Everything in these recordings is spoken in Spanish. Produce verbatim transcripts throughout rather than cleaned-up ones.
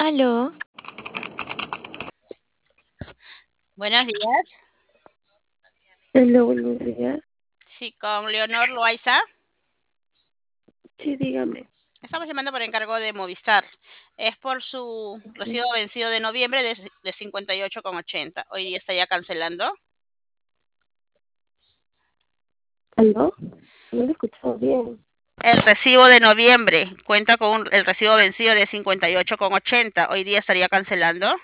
Aló, Buenos días. hola, buenos días. Sí, con Leonor Loaiza. Sí, dígame. Estamos llamando por encargo de Movistar. Es por su Ok. recibo vencido de noviembre de, de cincuenta y ocho con ochenta. Hoy día está ya cancelando. ¿Aló? No lo he escuchado bien. El recibo de noviembre cuenta con un- el recibo vencido de cincuenta y ocho con ochenta. Hoy día estaría cancelando.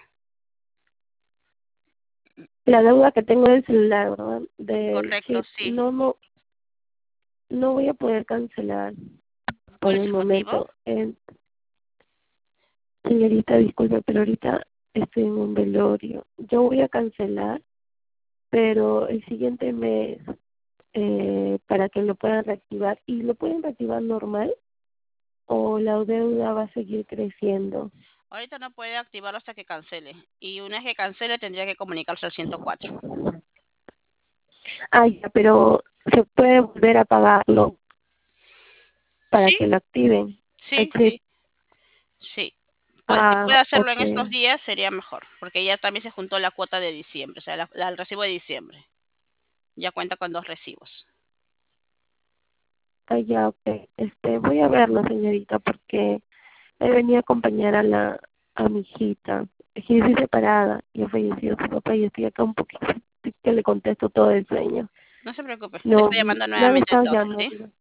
La deuda que tengo del celular, ¿verdad? Del Correcto, chip. sí. No, no, no voy a poder cancelar por ¿Cuál es el el motivo? momento. Eh, señorita, disculpe, pero ahorita estoy en un velorio. Yo voy a cancelar, pero el siguiente mes, eh, para que lo puedan reactivar. ¿Y lo pueden reactivar normal o la deuda va a seguir creciendo? Ahorita no puede activarlo hasta que cancele. Y una vez que cancele tendría que comunicarse al ciento cuatro. Ah, ya, pero se puede volver a pagarlo para Sí, que lo activen. sí, El chip. sí, sí. Pues si Ah, puede hacerlo en ok. estos días sería mejor, porque ya también se juntó la cuota de diciembre, o sea, la- la- el recibo de diciembre. Ya cuenta con dos recibos. Ah, ya, ok. Este, voy a verlo, señorita, porque he venido a acompañar a la, a mi hijita. Es que yo estoy separada y ha fallecido su papá y estoy acá un poquito, así que le contesto todo el sueño. No se preocupe, le No, estoy llamando me han nuevamente estado entonces, ¿sí? llamando.